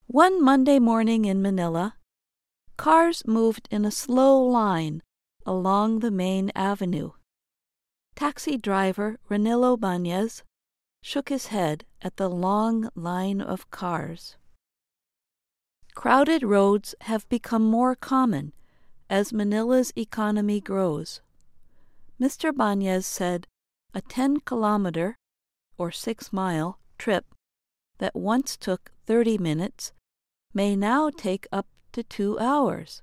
One Monday morning in Manila, cars moved in a slow line along the main avenue. Taxi driver Ranilo Banez shook his head at the long line of cars. Crowded roads have become more common as Manila's economy grows. Mr. Banez said a 10-kilometer or 6-mile trip that once took 30 minutes may now take up to 2 hours.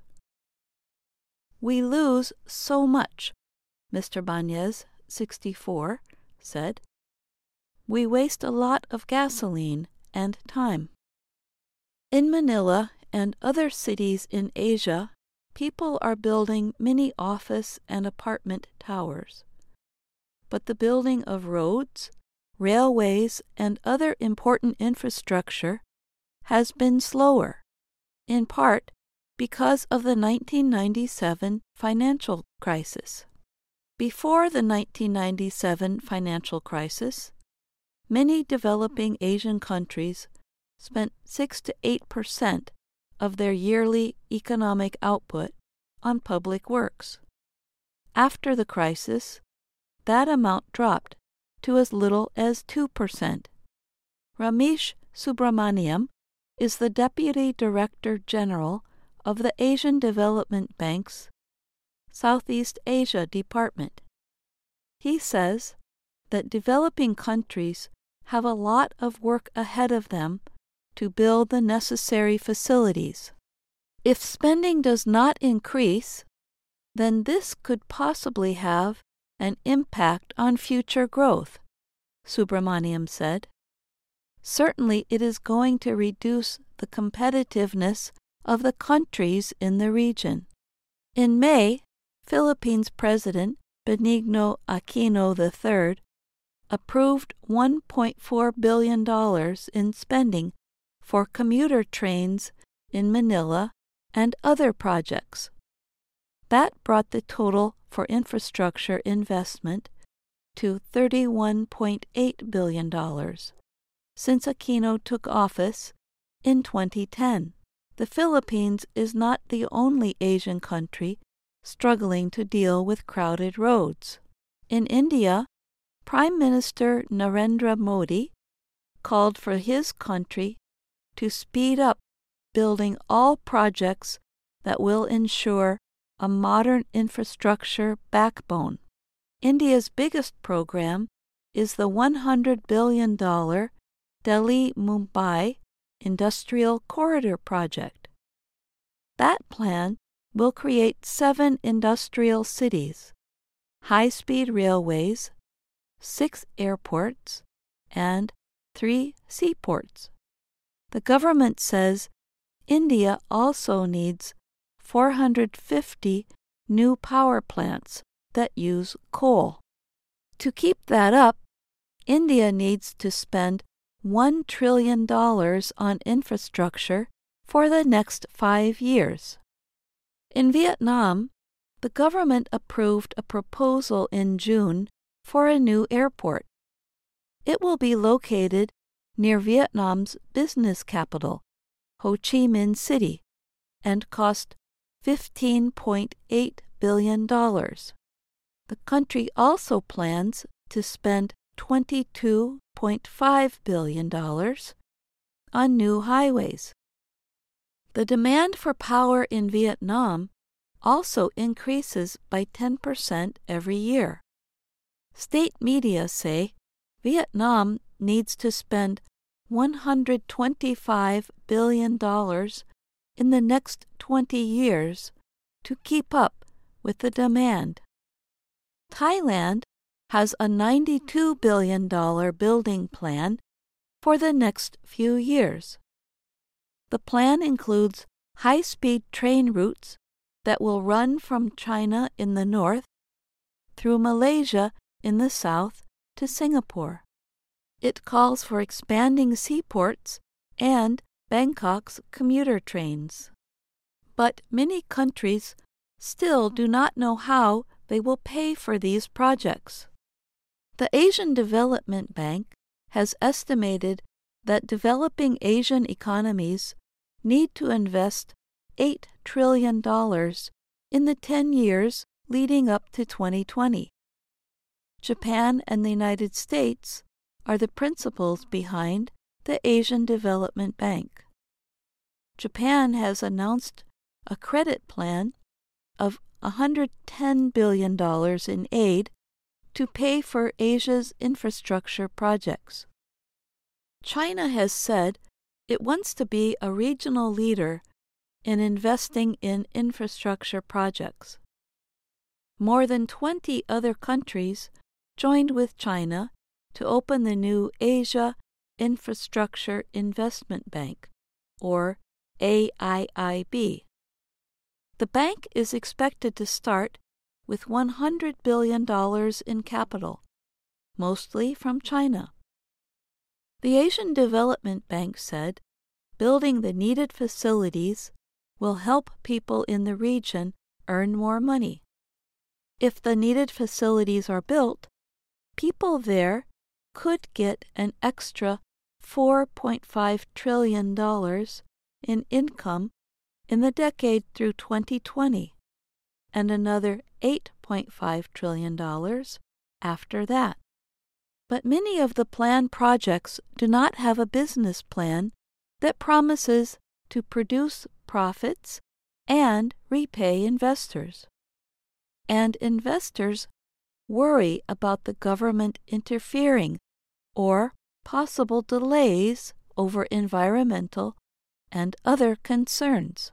We lose so much, Mr. Banez, 64, said. We waste a lot of gasoline and time. In Manila and other cities in Asia, people are building many office and apartment towers. But the building of roads, railways, and other important infrastructure has been slower, in part because of the 1997 financial crisis. Before the 1997 financial crisis, many developing Asian countries spent 6 to 8% of their yearly economic output on public works. After the crisis, that amount dropped to as little as 2%. Ramesh Subramaniam is the Deputy Director General of the Asian Development Bank's Southeast Asia Department. He says that developing countries have a lot of work ahead of them to build the necessary facilities. If spending does not increase, then this could possibly have an impact on future growth, Subramaniam said. Certainly it is going to reduce the competitiveness of the countries in the region. In May, Philippines President Benigno Aquino III approved $1.4 billion in spending for commuter trains in Manila and other projects. That brought the total for infrastructure investment to $31.8 billion since Aquino took office in 2010. The Philippines is not the only Asian country struggling to deal with crowded roads. In India, Prime Minister Narendra Modi called for his country to speed up building all projects that will ensure a modern infrastructure backbone. India's biggest program is the $100 billion Delhi-Mumbai Industrial Corridor Project. That plan will create 7 industrial cities, high-speed railways, 6 airports, and 3 seaports. The government says India also needs 450 new power plants that use coal. To keep that up, India needs to spend $1 trillion on infrastructure for the next 5 years. In Vietnam, the government approved a proposal in June for a new airport. It will be located near Vietnam's business capital, Ho Chi Minh City, and cost $15.8 billion. The country also plans to spend $22.5 billion on new highways. The demand for power in Vietnam also increases by 10% every year. State media say Vietnam needs to spend $125 billion in the next 20 years to keep up with the demand. Thailand has a $92 billion building plan for the next few years. The plan includes high-speed train routes that will run from China in the north through Malaysia in the south to Singapore. It calls for expanding seaports and Bangkok's commuter trains. But many countries still do not know how they will pay for these projects. The Asian Development Bank has estimated that developing Asian economies need to invest $8 trillion in the 10 years leading up to 2020. Japan and the United States are the principals behind the Asian Development Bank. Japan has announced a credit plan of $110 billion in aid to pay for Asia's infrastructure projects. China has said it wants to be a regional leader in investing in infrastructure projects. More than 20 other countries joined with China to open the new Asia Infrastructure Investment Bank, or AIIB. The bank is expected to start with $100 billion in capital, mostly from China. The Asian Development Bank said building the needed facilities will help people in the region earn more money. If the needed facilities are built, people there could get an extra $4.5 trillion in income in the decade through 2020, and another $8.5 trillion after that. But many of the planned projects do not have a business plan that promises to produce profits and repay investors. And investors worry about the government interfering or possible delays over environmental and other concerns.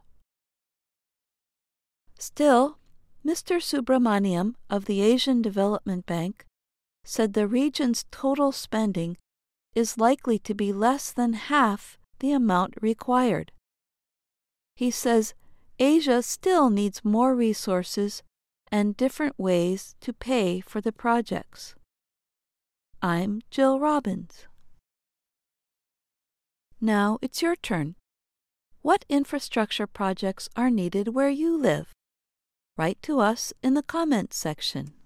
Still, Mr. Subramaniam of the Asian Development Bank said the region's total spending is likely to be less than half the amount required. He says Asia still needs more resources and different ways to pay for the projects. I'm Jill Robbins. Now it's your turn. What infrastructure projects are needed where you live? Write to us in the comments section.